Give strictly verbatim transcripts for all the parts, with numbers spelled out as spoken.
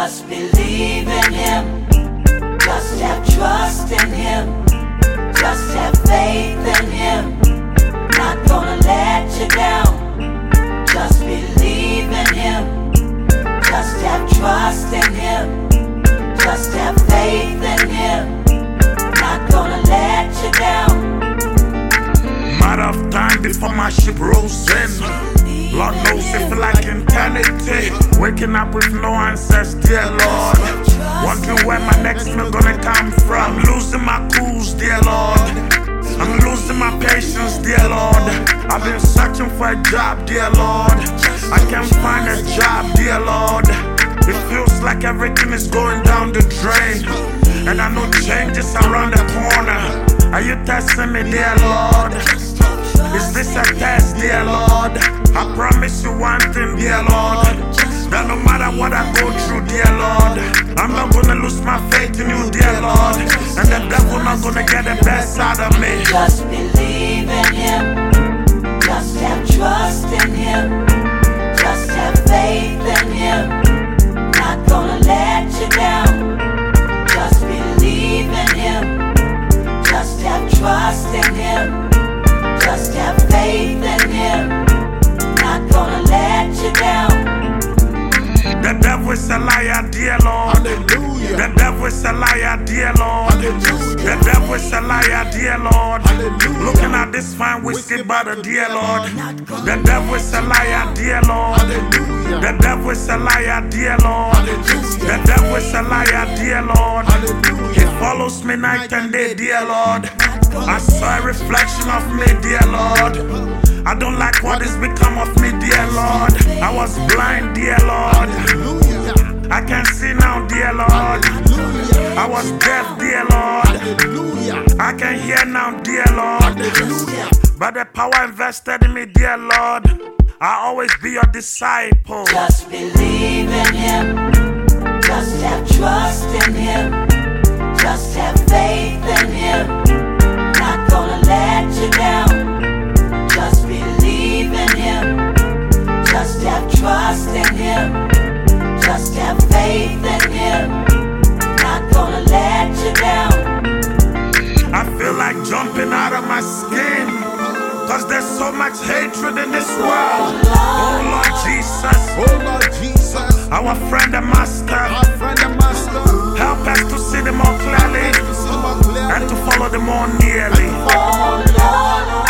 Just believe in Him. Just have trust in Him. Just have faith in Him. Not gonna let you down. Just believe in Him. Just have trust in Him. Just have faith in Him. Not gonna let you down. Matter of time before my ship rolls in. Lord knows it feel like eternity. Waking up with no answers, dear Lord. Wondering where my next meal gonna come from. Losing my cools, dear Lord. I'm losing my patience, dear Lord. I've been searching for a job, dear Lord. I can't find a job, dear Lord. It feels like everything is going down the drain, and I know change is around the corner. Are you testing me, dear Lord? Is this a test, dear Lord? I promise you one thing, dear Lord, that no matter what I go through, dear Lord, I'm not gonna lose my faith in you, dear Lord. And the devil not gonna get the best out of me. Just believe in Him. Just have trust in Him. Just have faith in Him. Not gonna let you down. Just believe in Him. Just have trust in Him. Just have faith in Him. Not gonna let you down. The devil is a liar, dear Lord. Hallelujah. The devil is a liar, dear Lord. Hallelujah. The devil is a liar, dear Lord. Hallelujah. Looking at this fine whiskey bottle, dear Lord. The devil is a liar, dear Lord. Hallelujah. The devil is a liar, dear Lord. Hallelujah. The devil is a liar, dear Lord. Hallelujah. He follows me night and day, dear Lord. I saw a reflection of me, dear Lord. I don't like what has become of me, dear Lord. I was blind, dear Lord. Hallelujah. I can see now, dear Lord. Hallelujah. I was deaf, dear Lord. Hallelujah. I can hear now, dear Lord. Hallelujah. By the power invested in me, dear Lord, I'll always be your disciple. Just believe in Him. Just have trust in Him. Just have faith in Him. Not gonna let you down. Just believe in Him. Just have trust in Him. Just have faith in Him. Not gonna let you down. I feel like jumping out of my skin, cause there's so much hatred in this world. Oh Lord Jesus, Oh Lord Jesus, our friend and master, our friend and master, help us to see them more clearly see more clearly. and to follow them more nearly. Oh Lord.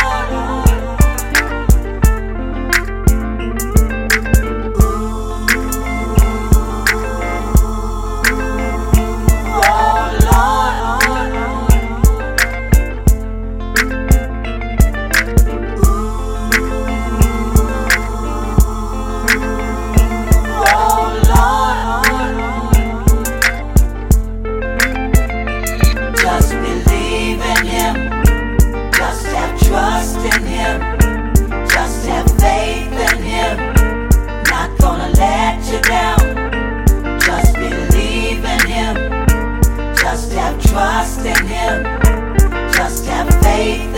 Just believe in Him. Just have trust in Him. Just have faith in Him. Not gonna let you down. Just believe in Him. Just have trust in Him. Just have faith